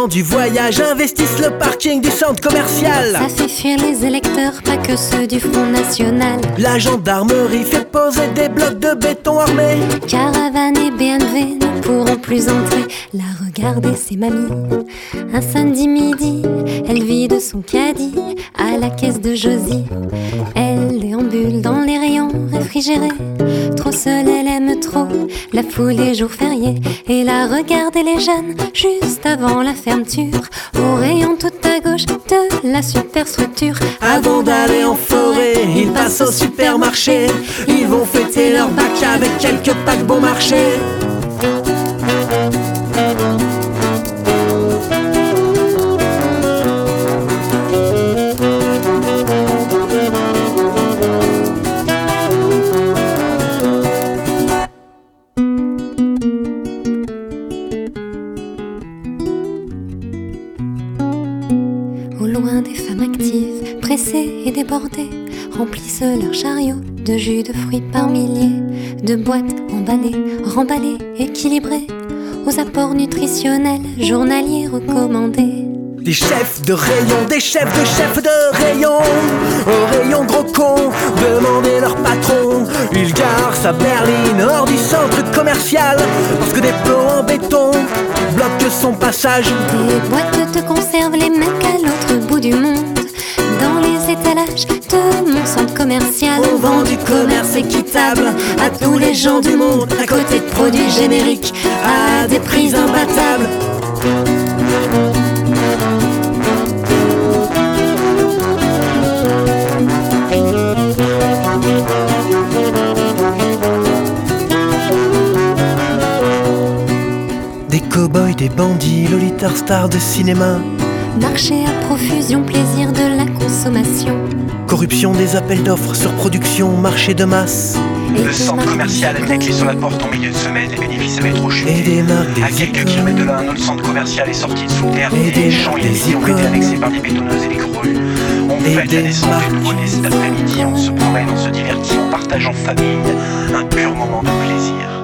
gens du voyage investissent le parking du centre commercial. Ça fait fuir les électeurs, pas que ceux du Front National. La gendarmerie fait poser des blocs de béton armés. Caravane et BMW ne pourront plus entrer. La regarder, c'est mamie. Un samedi midi, elle vide son caddie à la caisse de Josie. Elle déambule dans les rayons réfrigérés. Trop seule, elle aime trop la foule les jours fériés. Et la regarder les jeunes juste avant la fermeture, au rayon tout à gauche de la superstructure. Avant d'aller en forêt, ils passent au supermarché. Ils vont fêter leur bac avec quelques packs bon marché. Au loin, des femmes actives, pressées et débordées, remplissent leur chariot de jus de fruits par milliers, de boîtes emballées, remballées, équilibrées, aux apports nutritionnels journaliers recommandés. Des chefs de rayon, des chefs de rayon, au rayon gros con, demandez leur patron. Il gare sa berline hors du centre commercial, parce que des plots en béton bloquent son passage. Des boîtes de conserve, les mêmes qu'à l'autre bout du monde, dans les étalages de mon centre commercial. On vend du commerce équitable à tous les gens du monde, à côté de produits génériques à des prix imbattables. Des cow-boys, des bandits, loliteurs stars de cinéma. Marché à profusion, plaisir de la consommation. Corruption des appels d'offres, surproduction, marché de masse. Le centre commercial avec les clés sur la porte en milieu de semaine, les bénéfices avaient trop chuté. Et des marques, des À quelques icônes. kilomètres de là, un autre centre commercial est sorti de sous terre. Et des Les champs marques, et des les ont été icônes. annexés par des bétonneuses et des crues. On Et fête des la naissance marques. du nouveau-né cet après-midi. On se promène, on se divertit, on partage en famille un pur moment de plaisir.